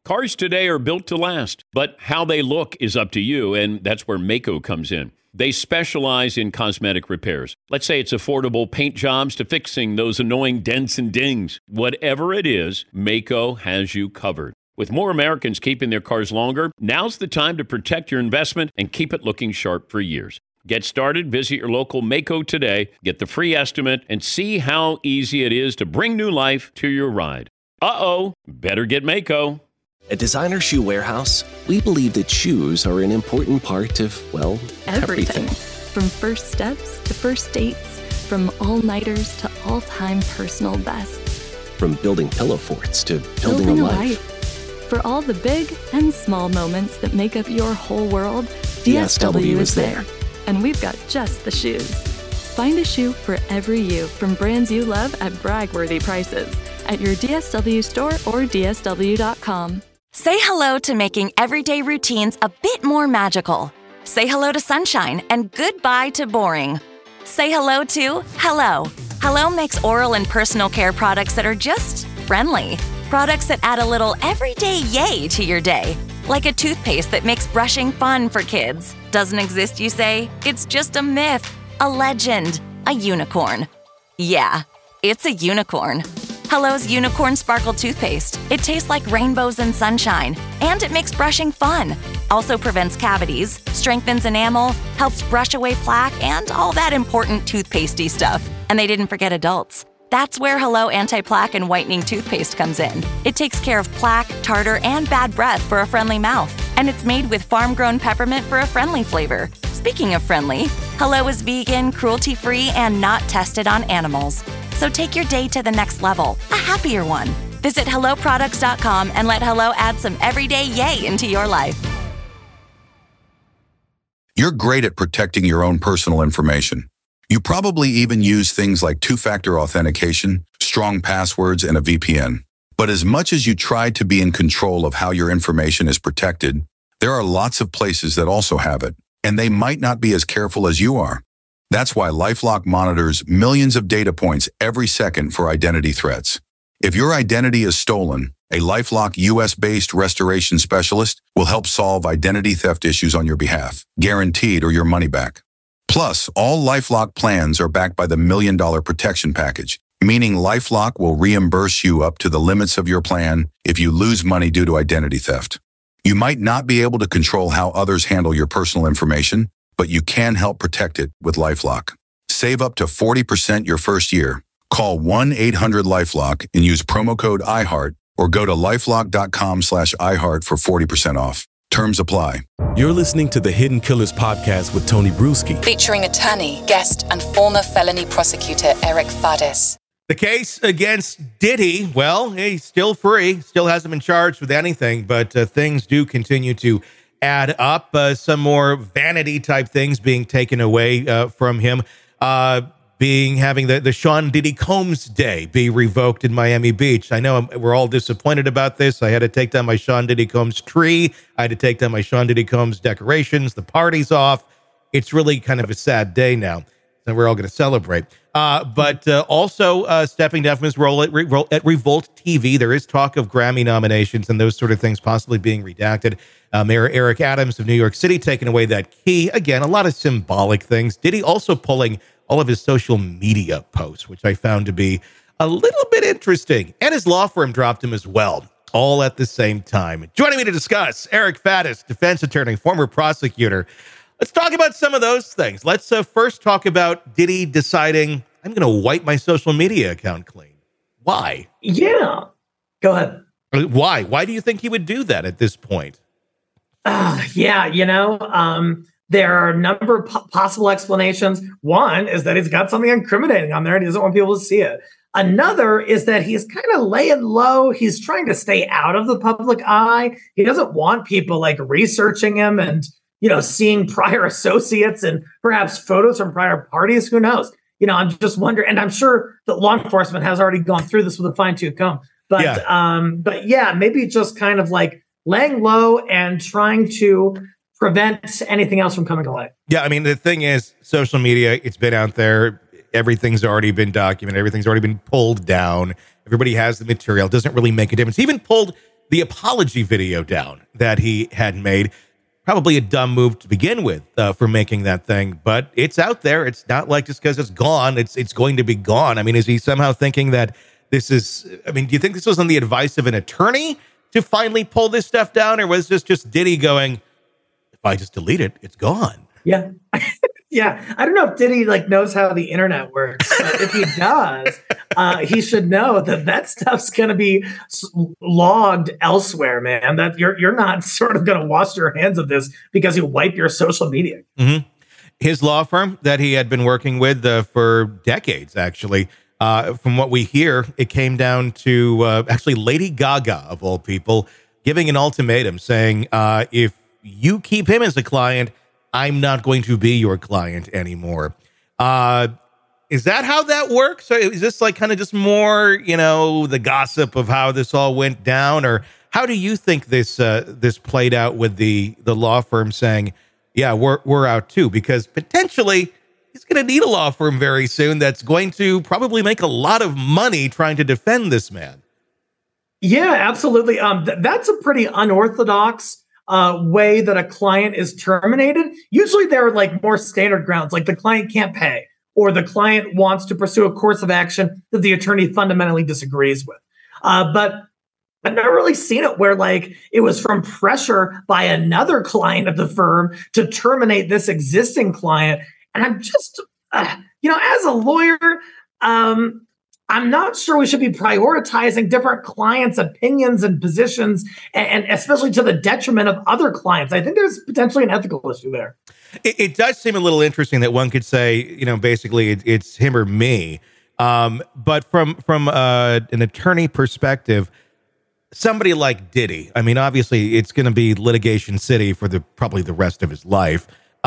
Cars today are built to last, but how they look is up to you, and that's where Maaco comes in. They specialize in cosmetic repairs. Let's say it's affordable paint jobs to fixing those annoying dents and dings. Whatever it is, Maaco has you covered. With more Americans keeping their cars longer, now's the time to protect your investment and keep it looking sharp for years. Get started, visit your local Maaco today, get the free estimate, and see how easy it is to bring new life to your ride. Better get Maaco. At Designer Shoe Warehouse, we believe that shoes are an important part of, well, everything. From first steps to first dates, from all-nighters to all-time personal bests. From building pillow forts to building a life. For all the big and small moments that make up your whole world, DSW is there. And we've got just the shoes. Find a shoe for every you from brands you love at brag-worthy prices at your DSW store or DSW.com. Say hello to making everyday routines a bit more magical. Say hello to sunshine and goodbye to boring. Say hello to Hello. Hello makes oral and personal care products that are just friendly. Products that add a little everyday yay to your day. Like a toothpaste that makes brushing fun for kids. Doesn't exist, you say? It's just a myth, a legend, a unicorn. Yeah, it's a unicorn. Hello's Unicorn Sparkle Toothpaste. It tastes like rainbows and sunshine, and it makes brushing fun. Also prevents cavities, strengthens enamel, helps brush away plaque, and all that important toothpastey stuff. And they didn't forget adults. That's where Hello Anti-Plaque and Whitening Toothpaste comes in. It takes care of plaque, tartar, and bad breath for a friendly mouth. And it's made with farm-grown peppermint for a friendly flavor. Speaking of friendly, Hello is vegan, cruelty-free, and not tested on animals. So take your day to the next level, a happier one. Visit HelloProducts.com and let Hello add some everyday yay into your life. You're great at protecting your own personal information. You probably even use things like two-factor authentication, strong passwords, and a VPN. But as much as you try to be in control of how your information is protected, there are lots of places that also have it, and they might not be as careful as you are. That's why LifeLock monitors millions of data points every second for identity threats. If your identity is stolen, a LifeLock US-based restoration specialist will help solve identity theft issues on your behalf, guaranteed or your money back. Plus, all LifeLock plans are backed by the $1 Million Protection Package, meaning LifeLock will reimburse you up to the limits of your plan if you lose money due to identity theft. You might not be able to control how others handle your personal information, but you can help protect it with LifeLock. Save up to 40% your first year. Call 1-800-LifeLock and use promo code iHeart or go to lifelock.com/iHeart for 40% off. Terms apply. You're listening to the Hidden Killers podcast with Tony Bruschi. Featuring attorney, guest, and former felony prosecutor Eric Fadis. The case against Diddy, well, he's still free, still hasn't been charged with anything, but things do continue to add up. Some more vanity type things being taken away from him. Having the Sean Diddy Combs Day be revoked in Miami Beach. I know we're all disappointed about this. I had to take down my Sean Diddy Combs tree. I had to take down my Sean Diddy Combs decorations. The party's off. It's really kind of a sad day now. So we're all going to celebrate. But also stepping down from his role at Revolt TV. There is talk of Grammy nominations and those sort of things possibly being redacted. Mayor Eric Adams of New York City taking away that key. Again, a lot of symbolic things. Diddy also pulling all of his social media posts, which I found to be a little bit interesting. And his law firm dropped him as well, all at the same time. Joining me to discuss, Eric Fadis, defense attorney, former prosecutor. Let's talk about some of those things. Let's first talk about Diddy deciding, I'm going to wipe my social media account clean. Why? Yeah. Go ahead. Why? Why do you think he would do that at this point? There are a number of possible explanations. One is that he's got something incriminating on there and he doesn't want people to see it. Another is that he's kind of laying low. He's trying to stay out of the public eye. He doesn't want people like researching him and, seeing prior associates and perhaps photos from prior parties. Who knows? I'm just wondering, and I'm sure that law enforcement has already gone through this with a fine-tooth comb. But maybe just kind of like laying low and trying to prevent anything else from coming to light. Yeah, I mean, the thing is, social media, it's been out there. Everything's already been documented. Everything's already been pulled down. Everybody has the material. It doesn't really make a difference. He even pulled the apology video down that he had made. Probably a dumb move to begin with for making that thing, but it's out there. It's not like just because it's gone, it's going to be gone. I mean, is he somehow thinking that this is, I mean, do you think this was on the advice of an attorney to finally pull this stuff down, or was this just Diddy going, if I just delete it, it's gone? Yeah. Yeah. I don't know if Diddy knows how the internet works. If he does, he should know that stuff's going to be logged elsewhere, man. That you're not sort of going to wash your hands of this because you wipe your social media. Mm-hmm. His law firm that he had been working with for decades, actually, from what we hear, it came down to actually Lady Gaga, of all people, giving an ultimatum saying, if you keep him as a client, I'm not going to be your client anymore. Is that how that works? Or is this kind of just more, the gossip of how this all went down? Or how do you think this played out with the law firm saying, yeah, we're out too? Because potentially he's going to need a law firm very soon that's going to probably make a lot of money trying to defend this man. Yeah, absolutely. That's a pretty unorthodox way that a client is terminated. Usually there are more standard grounds, like the client can't pay, or the client wants to pursue a course of action that the attorney fundamentally disagrees with. But I've never really seen it where it was from pressure by another client of the firm to terminate this existing client. And I'm just, as a lawyer, I'm not sure we should be prioritizing different clients' opinions and positions, and especially to the detriment of other clients. I think there's potentially an ethical issue there. It does seem a little interesting that one could say, basically it's him or me. But from an attorney perspective, somebody like Diddy, I mean, obviously it's going to be litigation city for probably the rest of his life.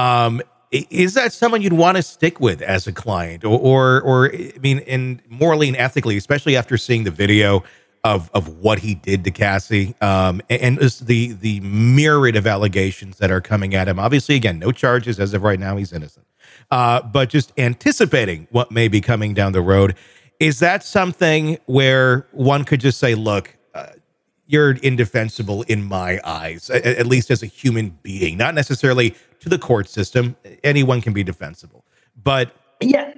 Is that someone you'd want to stick with as a client, or I mean, and morally and ethically, especially after seeing the video of what he did to Cassie, and the myriad of allegations that are coming at him? Obviously, again, no charges as of right now; he's innocent. But just anticipating what may be coming down the road, is that something where one could just say, "Look, you're indefensible in my eyes, at least as a human being, not necessarily to the court system. Anyone can be defensible, but yeah.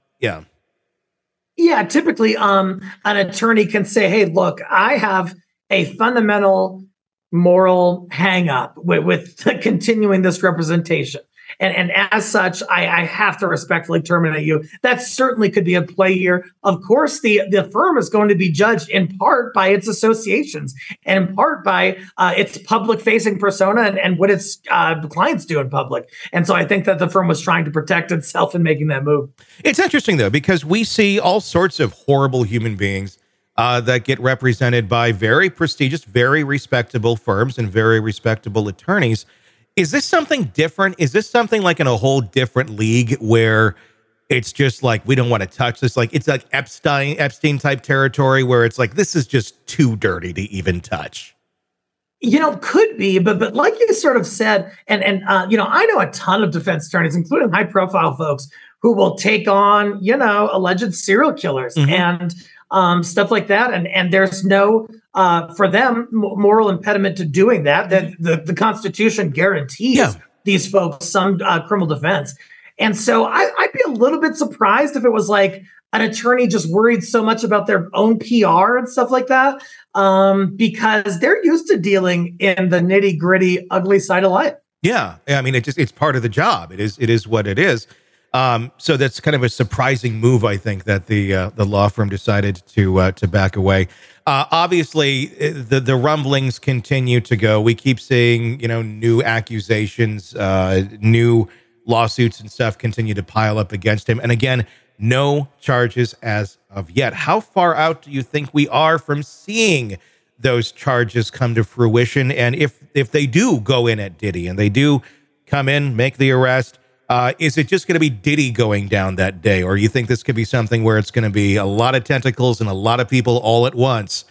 Typically, an attorney can say, "Hey, look, I have a fundamental moral hang up with continuing this representation. And as such, I have to respectfully terminate you." That certainly could be a play here. Of course, the firm is going to be judged in part by its associations and in part by its public-facing persona and what its clients do in public. And so I think that the firm was trying to protect itself in making that move. It's interesting, though, because we see all sorts of horrible human beings that get represented by very prestigious, very respectable firms and very respectable attorneys. Is this something different? Is this something in a whole different league where it's just we don't want to touch this? It's like Epstein type territory where it's this is just too dirty to even touch. Could be, but like you sort of said, and I know a ton of defense attorneys, including high profile folks, who will take on, alleged serial killers and stuff like that. And there's no, for them, moral impediment to doing that. That the Constitution guarantees these folks some criminal defense. And so I'd be a little bit surprised if it was an attorney just worried so much about their own PR and stuff like that, because they're used to dealing in the nitty gritty, ugly side of life. Yeah. I mean, it's part of the job. It is what it is. So that's kind of a surprising move, I think, that the law firm decided to back away. Obviously, the rumblings continue to go. We keep seeing, new accusations, new lawsuits and stuff continue to pile up against him. And again, no charges as of yet. How far out do you think we are from seeing those charges come to fruition? And if they do go in at Diddy and they do come in, make the arrest, is it just going to be Diddy going down that day? Or you think this could be something where it's going to be a lot of tentacles and a lot of people all at once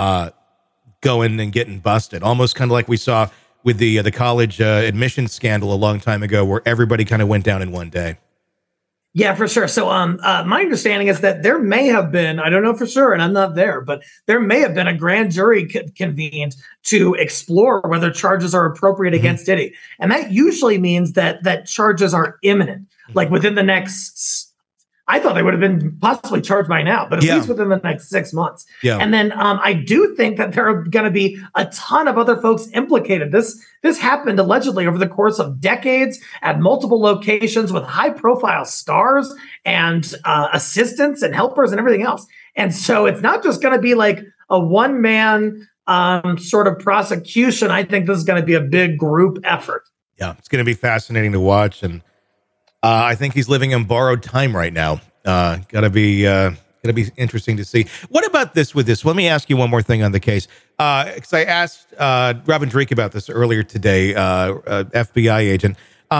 going and getting busted? Almost kind of like we saw with the college admissions scandal a long time ago, where everybody kind of went down in one day. Yeah, for sure. So my understanding is that there may have been, I don't know for sure, and I'm not there, but there may have been a grand jury convened to explore whether charges are appropriate against Diddy. And that usually means that charges are imminent, like within the next, I thought they would have been possibly charged by now, but at least within the next 6 months. Yeah. And then I do think that there are going to be a ton of other folks implicated. This happened allegedly over the course of decades at multiple locations with high profile stars and assistants and helpers and everything else. And so it's not just going to be like a one man sort of prosecution. I think this is going to be a big group effort. Yeah, it's going to be fascinating to watch. And I think he's living in borrowed time right now. Gotta be interesting to see. What about this with this? Let me ask you one more thing on the case. Because I asked Robin Dreeke about this earlier today, FBI agent.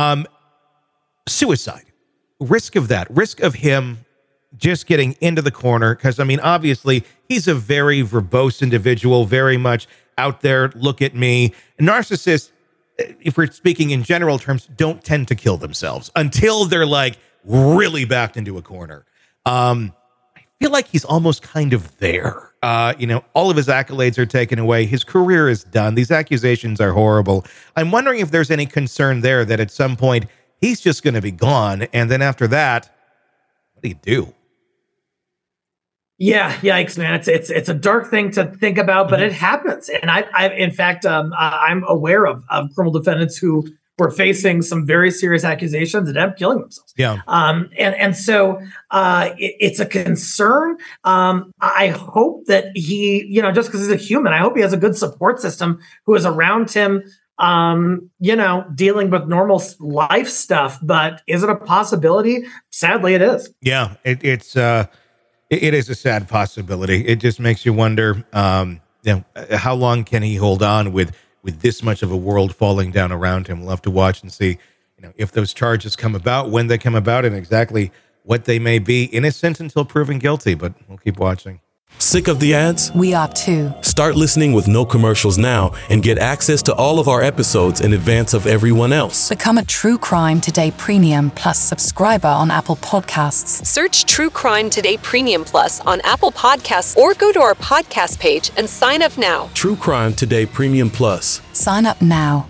Suicide. Risk of that. Risk of him just getting into the corner. Because, I mean, obviously, he's a very verbose individual, very much out there, look at me. Narcissists, if we're speaking in general terms, don't tend to kill themselves until they're like really backed into a corner. I feel like he's almost kind of there. All of his accolades are taken away. His career is done. These accusations are horrible. I'm wondering if there's any concern there that at some point he's just going to be gone. And then after that, what do you do? Yeah, yikes, man! It's a dark thing to think about, but it happens. And I in fact, I'm aware of criminal defendants who were facing some very serious accusations and end up killing themselves. Yeah. And so it's a concern. I hope that he, just because he's a human, I hope he has a good support system who is around him. Dealing with normal life stuff. But is it a possibility? Sadly, it is. Yeah, it is a sad possibility. It just makes you wonder, how long can he hold on with this much of a world falling down around him? We'll have to watch and see, if those charges come about, when they come about, and exactly what they may be. Innocent until proven guilty, but we'll keep watching. Sick of the ads? We are too. Start listening with no commercials now and get access to all of our episodes in advance of everyone else. Become a True Crime Today Premium Plus subscriber on Apple Podcasts. Search True Crime Today Premium Plus on Apple Podcasts or go to our podcast page and sign up now. True Crime Today Premium Plus. Sign up now.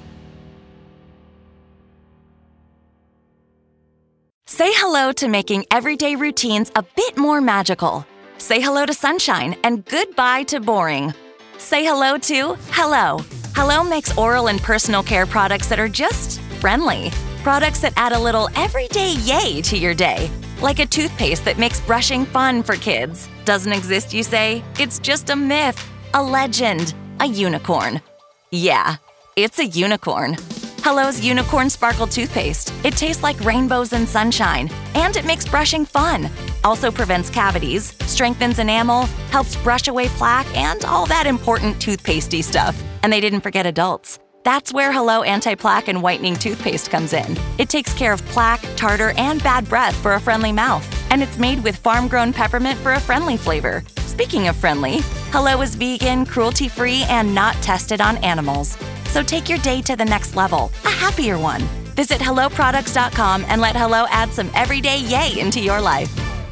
Say hello to making everyday routines a bit more magical. Say hello to sunshine and goodbye to boring. Say hello to Hello. Hello makes oral and personal care products that are just friendly. Products that add a little everyday yay to your day. Like a toothpaste that makes brushing fun for kids. Doesn't exist, you say? It's just a myth, a legend, a unicorn. Yeah, it's a unicorn. Hello's Unicorn Sparkle Toothpaste. It tastes like rainbows and sunshine, and it makes brushing fun. Also prevents cavities, strengthens enamel, helps brush away plaque, and all that important toothpastey stuff. And they didn't forget adults. That's where Hello Anti-Plaque and Whitening Toothpaste comes in. It takes care of plaque, tartar, and bad breath for a friendly mouth. And it's made with farm-grown peppermint for a friendly flavor. Speaking of friendly, Hello is vegan, cruelty-free, and not tested on animals. So take your day to the next level, a happier one. Visit HelloProducts.com and let Hello add some everyday yay into your life.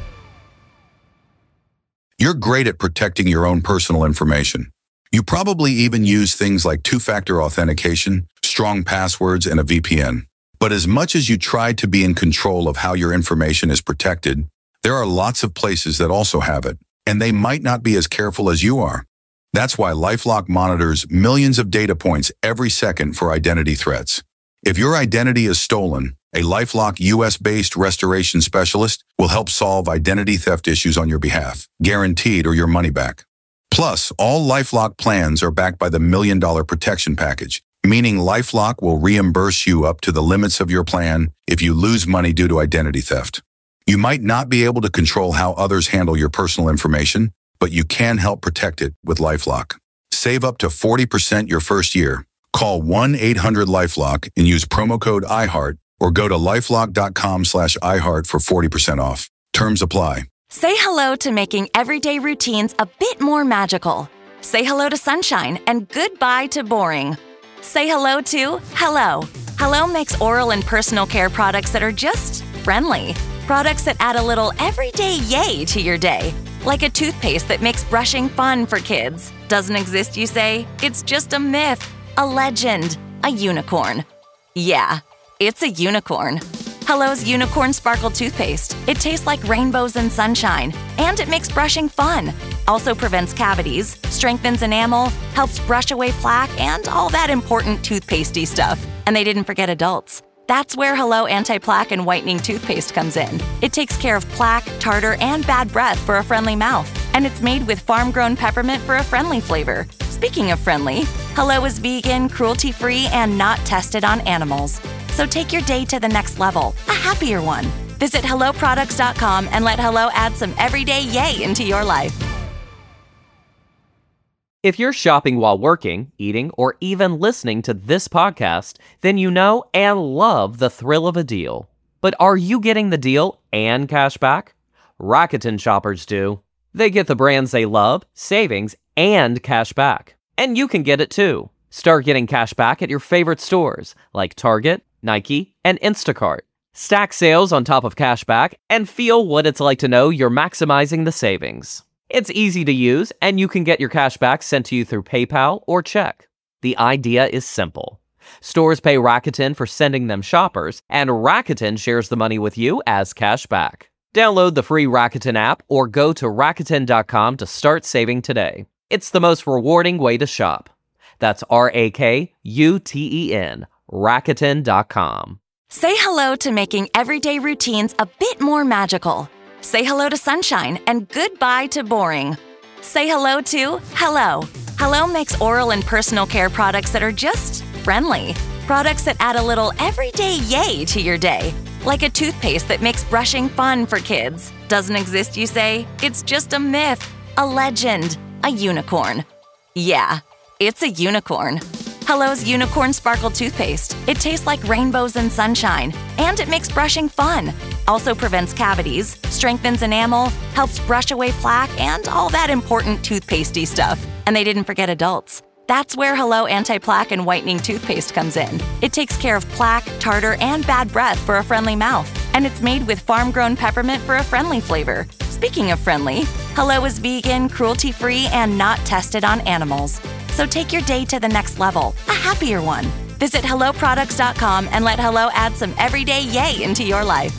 You're great at protecting your own personal information. You probably even use things like two-factor authentication, strong passwords, and a VPN. But as much as you try to be in control of how your information is protected, there are lots of places that also have it, and they might not be as careful as you are. That's why LifeLock monitors millions of data points every second for identity threats. If your identity is stolen, a LifeLock US-based restoration specialist will help solve identity theft issues on your behalf, guaranteed or your money back. Plus, all LifeLock plans are backed by the $1 Million Protection Package, meaning LifeLock will reimburse you up to the limits of your plan if you lose money due to identity theft. You might not be able to control how others handle your personal information, but you can help protect it with LifeLock. Save up to 40% your first year. Call 1-800-LifeLock and use promo code iHeart or go to lifelock.com/iHeart for 40% off. Terms apply. Say hello to making everyday routines a bit more magical. Say hello to sunshine and goodbye to boring. Say hello to Hello. Hello makes oral and personal care products that are just friendly. Products that add a little everyday yay to your day. Like a toothpaste that makes brushing fun for kids. Doesn't exist, you say? It's just a myth, a legend, a unicorn. Yeah, it's a unicorn. Hello's Unicorn Sparkle Toothpaste. It tastes like rainbows and sunshine, and it makes brushing fun. Also prevents cavities, strengthens enamel, helps brush away plaque, and all that important toothpastey stuff. And they didn't forget adults. That's where Hello Anti-Plaque and Whitening Toothpaste comes in. It takes care of plaque, tartar, and bad breath for a friendly mouth. And it's made with farm-grown peppermint for a friendly flavor. Speaking of friendly, Hello is vegan, cruelty-free, and not tested on animals. So take your day to the next level, a happier one. Visit HelloProducts.com and let Hello add some everyday yay into your life. If you're shopping while working, eating, or even listening to this podcast, then you know and love the thrill of a deal. But are you getting the deal and cash back? Rakuten shoppers do. They get the brands they love, savings, and cash back. And you can get it too. Start getting cash back at your favorite stores like Target, Nike, and Instacart. Stack sales on top of cash back and feel what it's like to know you're maximizing the savings. It's easy to use, and you can get your cash back sent to you through PayPal or check. The idea is simple. Stores pay Rakuten for sending them shoppers, and Rakuten shares the money with you as cash back. Download the free Rakuten app or go to Rakuten.com to start saving today. It's the most rewarding way to shop. That's Rakuten, Rakuten.com. Say hello to making everyday routines a bit more magical. Say hello to sunshine and goodbye to boring. Say hello to Hello. Hello makes oral and personal care products that are just friendly. Products that add a little everyday yay to your day. Like a toothpaste that makes brushing fun for kids. Doesn't exist, you say? It's just a myth, a legend, a unicorn. Yeah, it's a unicorn. Hello's Unicorn Sparkle Toothpaste. It tastes like rainbows and sunshine, and it makes brushing fun. Also prevents cavities, strengthens enamel, helps brush away plaque, and all that important toothpastey stuff. And they didn't forget adults. That's where Hello Anti-Plaque and Whitening Toothpaste comes in. It takes care of plaque, tartar, and bad breath for a friendly mouth. And it's made with farm-grown peppermint for a friendly flavor. Speaking of friendly, Hello is vegan, cruelty-free, and not tested on animals. So take your day to the next level, a happier one. Visit HelloProducts.com and let Hello add some everyday yay into your life.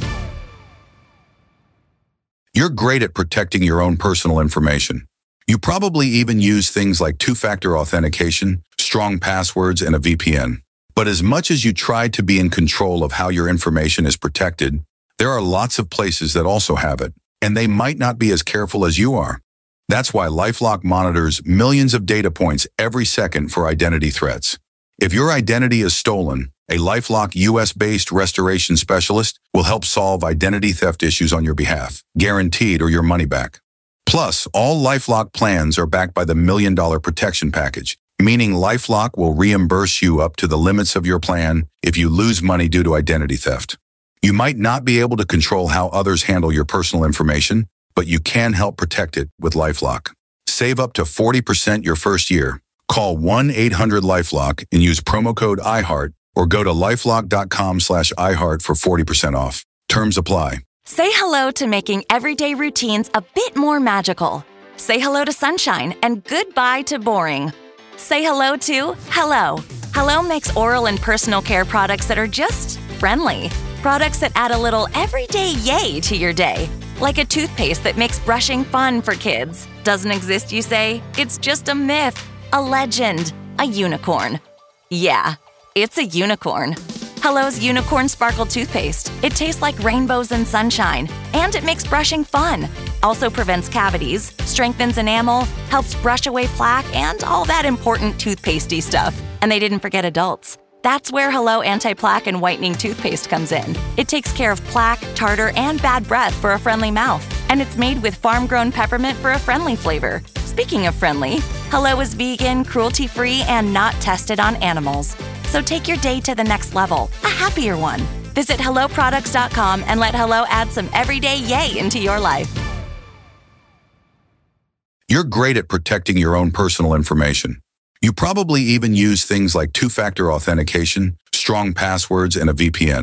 You're great at protecting your own personal information. You probably even use things like two-factor authentication, strong passwords, and a VPN. But as much as you try to be in control of how your information is protected, there are lots of places that also have it, and they might not be as careful as you are. That's why LifeLock monitors millions of data points every second for identity threats. If your identity is stolen, a LifeLock US-based restoration specialist will help solve identity theft issues on your behalf, guaranteed or your money back. Plus, all LifeLock plans are backed by the $1 Million Protection Package, meaning LifeLock will reimburse you up to the limits of your plan if you lose money due to identity theft. You might not be able to control how others handle your personal information, but you can help protect it with LifeLock. Save up to 40% your first year. Call 1-800-LifeLock and use promo code iHeart or go to lifelock.com/iHeart for 40% off. Terms apply. Say hello to making everyday routines a bit more magical. Say hello to sunshine and goodbye to boring. Say hello to Hello. Hello makes oral and personal care products that are just friendly. Products that add a little everyday yay to your day. Like a toothpaste that makes brushing fun for kids. Doesn't exist, you say? It's just a myth, a legend, a unicorn. Yeah, it's a unicorn. Hello's Unicorn Sparkle Toothpaste. It tastes like rainbows and sunshine, and it makes brushing fun. Also prevents cavities, strengthens enamel, helps brush away plaque, and all that important toothpastey stuff. And they didn't forget adults. That's where Hello Anti-Plaque and Whitening Toothpaste comes in. It takes care of plaque, tartar, and bad breath for a friendly mouth. And it's made with farm-grown peppermint for a friendly flavor. Speaking of friendly, Hello is vegan, cruelty-free, and not tested on animals. So take your day to the next level, a happier one. Visit HelloProducts.com and let Hello add some everyday yay into your life. You're great at protecting your own personal information. You probably even use things like two-factor authentication, strong passwords, and a VPN.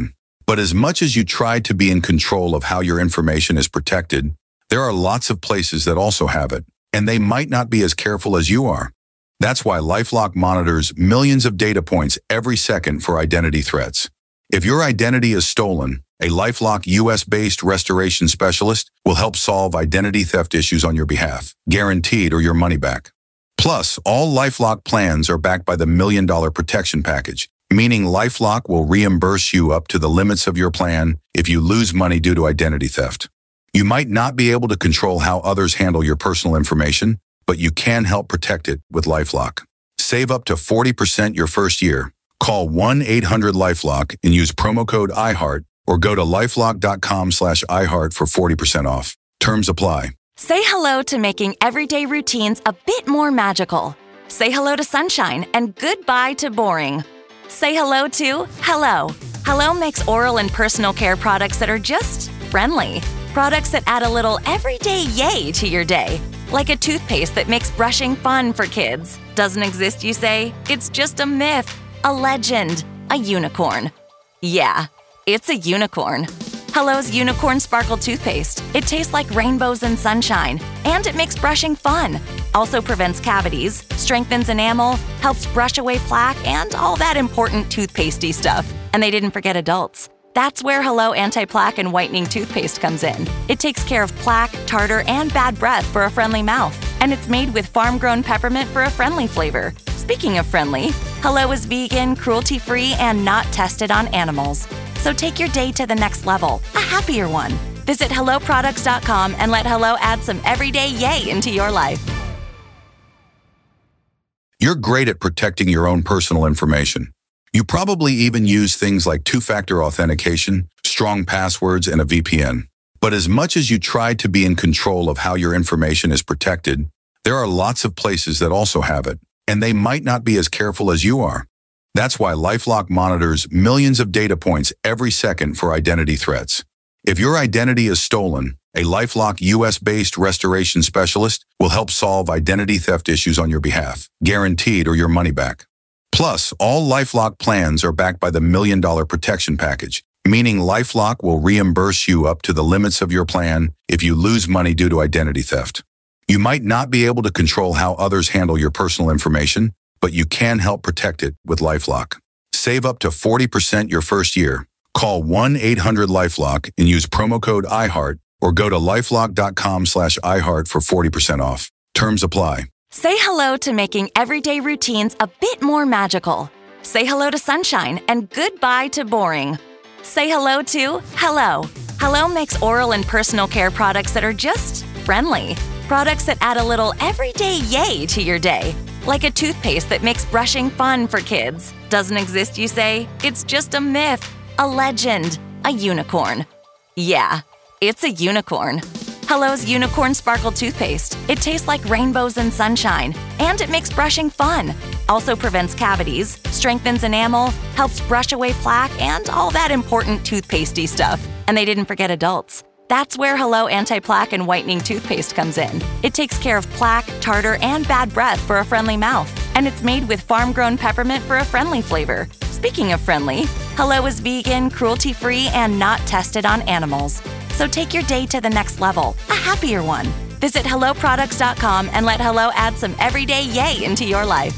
But as much as you try to be in control of how your information is protected, there are lots of places that also have it, and they might not be as careful as you are. That's why LifeLock monitors millions of data points every second for identity threats. If your identity is stolen, a LifeLock US-based restoration specialist will help solve identity theft issues on your behalf, guaranteed or your money back. Plus, all LifeLock plans are backed by the $1 Million Protection Package, meaning LifeLock will reimburse you up to the limits of your plan if you lose money due to identity theft. You might not be able to control how others handle your personal information, but you can help protect it with LifeLock. Save up to 40% your first year. Call 1-800-LifeLock and use promo code iHeart or go to lifelock.com/iHeart for 40% off. Terms apply. Say hello to making everyday routines a bit more magical. Say hello to sunshine and goodbye to boring. Say hello to Hello. Hello makes oral and personal care products that are just friendly. Products that add a little everyday yay to your day. Like a toothpaste that makes brushing fun for kids. Doesn't exist, you say? It's just a myth, a legend, a unicorn. Yeah, it's a unicorn. Hello's Unicorn Sparkle Toothpaste. It tastes like rainbows and sunshine, and it makes brushing fun. Also prevents cavities, strengthens enamel, helps brush away plaque, and all that important toothpastey stuff. And they didn't forget adults. That's where Hello Anti-Plaque and Whitening Toothpaste comes in. It takes care of plaque, tartar, and bad breath for a friendly mouth. And it's made with farm-grown peppermint for a friendly flavor. Speaking of friendly, Hello is vegan, cruelty-free, and not tested on animals. So take your day to the next level, a happier one. Visit HelloProducts.com and let Hello add some everyday yay into your life. You're great at protecting your own personal information. You probably even use things like two-factor authentication, strong passwords, and a VPN. But as much as you try to be in control of how your information is protected, there are lots of places that also have it, and they might not be as careful as you are. That's why LifeLock monitors millions of data points every second for identity threats. If your identity is stolen, a LifeLock US-based restoration specialist will help solve identity theft issues on your behalf, guaranteed or your money back. Plus, all LifeLock plans are backed by the $1 Million Protection Package, meaning LifeLock will reimburse you up to the limits of your plan if you lose money due to identity theft. You might not be able to control how others handle your personal information, but you can help protect it with LifeLock. Save up to 40% your first year. Call 1-800-LifeLock and use promo code iHeart or go to lifelock.com/iHeart for 40% off. Terms apply. Say hello to making everyday routines a bit more magical. Say hello to sunshine and goodbye to boring. Say hello to Hello. Hello makes oral and personal care products that are just friendly. Products that add a little everyday yay to your day. Like a toothpaste that makes brushing fun for kids. Doesn't exist, you say? It's just a myth, a legend, a unicorn. Yeah, it's a unicorn. Hello's Unicorn Sparkle Toothpaste. It tastes like rainbows and sunshine, and it makes brushing fun. Also prevents cavities, strengthens enamel, helps brush away plaque, and all that important toothpastey stuff. And they didn't forget adults. That's where Hello Anti-Plaque and Whitening Toothpaste comes in. It takes care of plaque, tartar, and bad breath for a friendly mouth. And it's made with farm-grown peppermint for a friendly flavor. Speaking of friendly, Hello is vegan, cruelty-free, and not tested on animals. So take your day to the next level, a happier one. Visit HelloProducts.com and let Hello add some everyday yay into your life.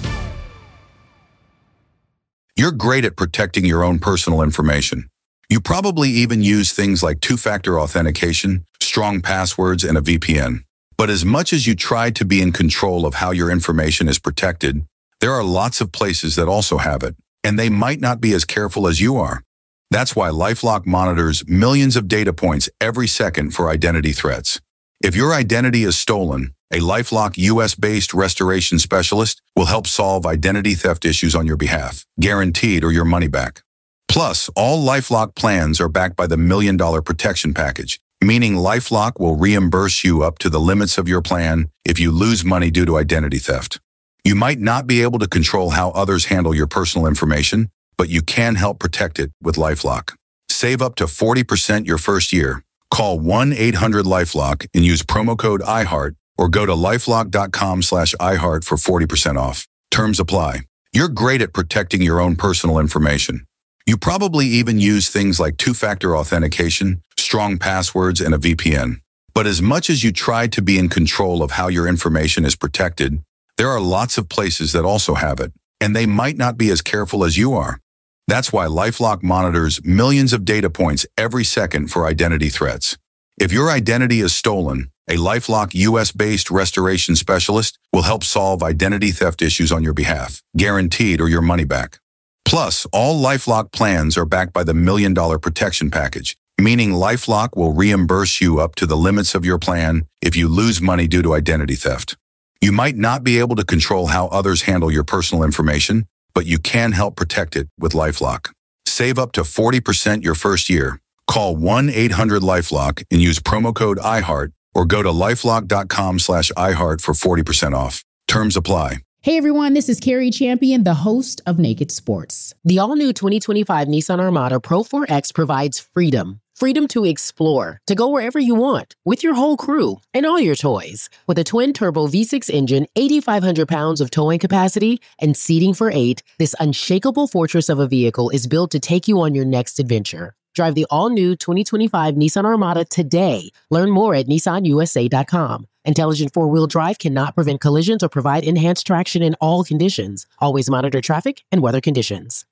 You're great at protecting your own personal information. You probably even use things like two-factor authentication, strong passwords, and a VPN. But as much as you try to be in control of how your information is protected, there are lots of places that also have it, and they might not be as careful as you are. That's why LifeLock monitors millions of data points every second for identity threats. If your identity is stolen, a LifeLock US-based restoration specialist will help solve identity theft issues on your behalf, guaranteed or your money back. Plus, all LifeLock plans are backed by the $1 Million Protection Package, meaning LifeLock will reimburse you up to the limits of your plan if you lose money due to identity theft. You might not be able to control how others handle your personal information, but you can help protect it with LifeLock. Save up to 40% your first year. Call 1-800-LifeLock and use promo code iHeart or go to lifelock.com/iHeart for 40% off. Terms apply. You're great at protecting your own personal information. You probably even use things like two-factor authentication, strong passwords, and a VPN. But as much as you try to be in control of how your information is protected, there are lots of places that also have it, and they might not be as careful as you are. That's why LifeLock monitors millions of data points every second for identity threats. If your identity is stolen, a LifeLock US-based restoration specialist will help solve identity theft issues on your behalf, guaranteed or your money back. Plus, all LifeLock plans are backed by the $1 Million Protection Package, meaning LifeLock will reimburse you up to the limits of your plan if you lose money due to identity theft. You might not be able to control how others handle your personal information, but you can help protect it with LifeLock. Save up to 40% your first year. Call 1-800-LifeLock and use promo code iHeart or go to lifelock.com/iHeart for 40% off. Terms apply. Hey everyone, this is Carrie Champion, the host of Naked Sports. The all-new 2025 Nissan Armada Pro 4X provides freedom. Freedom to explore, to go wherever you want, with your whole crew and all your toys. With a twin-turbo V6 engine, 8,500 pounds of towing capacity, and seating for 8, this unshakable fortress of a vehicle is built to take you on your next adventure. Drive the all-new 2025 Nissan Armada today. Learn more at nissanusa.com. Intelligent four-wheel drive cannot prevent collisions or provide enhanced traction in all conditions. Always monitor traffic and weather conditions.